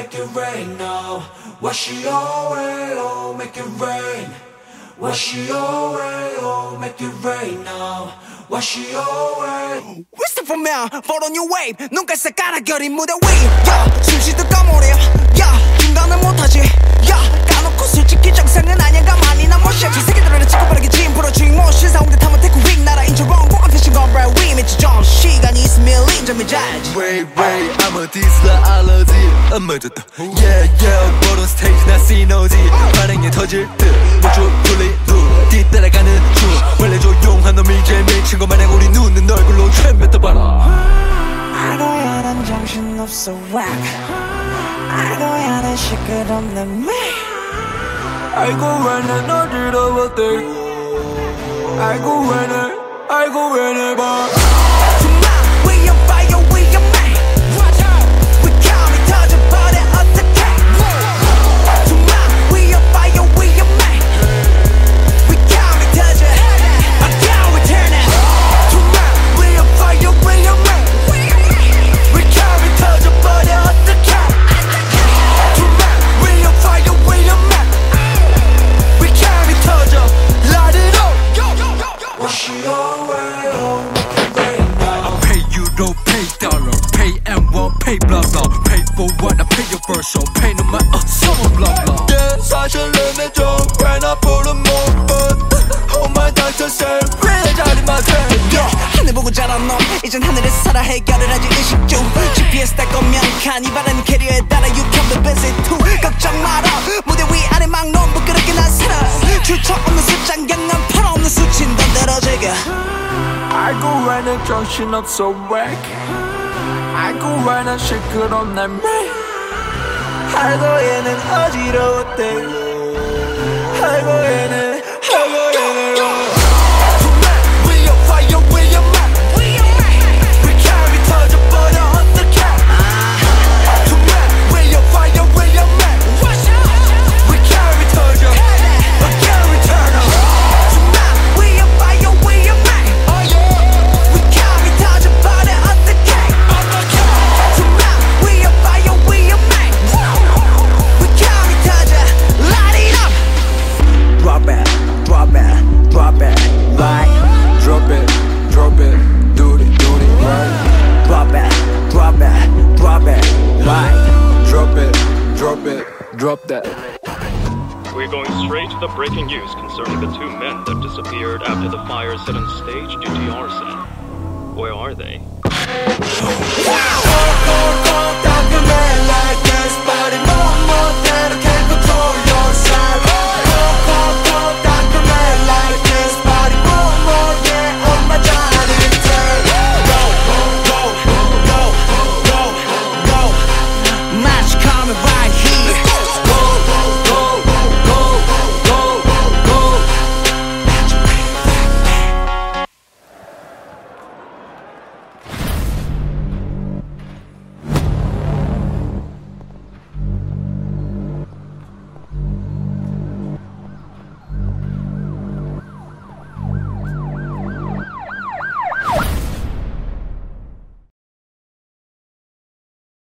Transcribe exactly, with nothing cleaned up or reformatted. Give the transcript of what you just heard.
make it rain now. Wash it away, oh, make it rain. Wash it away, oh, make it rain now. Wash it away. Wistful man, fall on your wave. 눈깔 깔아결인 무대 위. Yeah, 숨쉬도 까모래. Yeah, 중단을 못하지. Yeah, 까놓고 솔직히 정상은 아니야. 가만히 난 못 쉬어. 저 새끼들은 찍고 빠르게 짐 풀어주인 뭐 신사홍대 타면 테크 윙 나라 인처럼 꼭한 패션 건 브라이 위 미치 좀 시간이 있으면 림점이 자지. Wait wait I'm a diesel 알러지 엄마졌다 Yeah yeah 모든 스테이지 나 시너지 반응이 터질 듯 목줄 풀린 눈 뒤따라가는 중 원래 조용한 놈이 제일 미친 것 마냥 우리 눈은 얼굴로 촤 뱉어봐라. 알고야 난 정신없어 whack. 알고야 난 시끄럽는 매. 알고 왜 난 어지러웠대. 알고 왜 날 알고 왜 날 봐. We on fire, we on man. We coming 터져버려 어떡해. Tonight we on fire, we on man. We coming 터져. Again we turn it. Tonight we on fire, we on man. We coming 터져버려 어떡해. Tonight we on fire, we on man. We coming 터져. Light it up. Wash it away, oh, make it rain now. I pay euro, pay dollar, pay M one, pay blah blah. Pay for what I pay your first so pay no matter uh, so blah blah. Yeah, 사실은 좀 꽤나 푸른 몸은 Oh my doctor said 왜 자리 마세. 하늘 보고 자란 놈 이젠 하늘에서 살아 해결을 하지 의식 중 지피에스 딸 거면 카니발은 캐리어에 따라 You can be busy too. 걱정 마라 무대 위 아래 막놈 부끄럽게 난 살아. 출처 없는 숫장 경남 팔 없는 수친 던데러 제가. 알고 왜 내 정신없어 whack. 알고 왜 난 시끄러운 날 매. 알고 얘는 어지러웠대. 알고 얘는 알고 얘는 Tonight we on fire, we on man. We carry 터져버려 어떡해. Tonight we on fire, we on man. We carry 터져. Again we turn up. Tonight we on fire, we on man. We carry 터져버려 어떡해. Tonight we on fire, we on man. We carry 터져. Light it up. Drop it, drop it, drop it, right. Drop it, drop it, do it, do it, right. Drop it, drop it, drop it, right. Drop it, drop it, drop that. We're going straight to the breaking news concerning the two men that disappeared after the fire set on stage due to arson. Where are they? Go, go, go,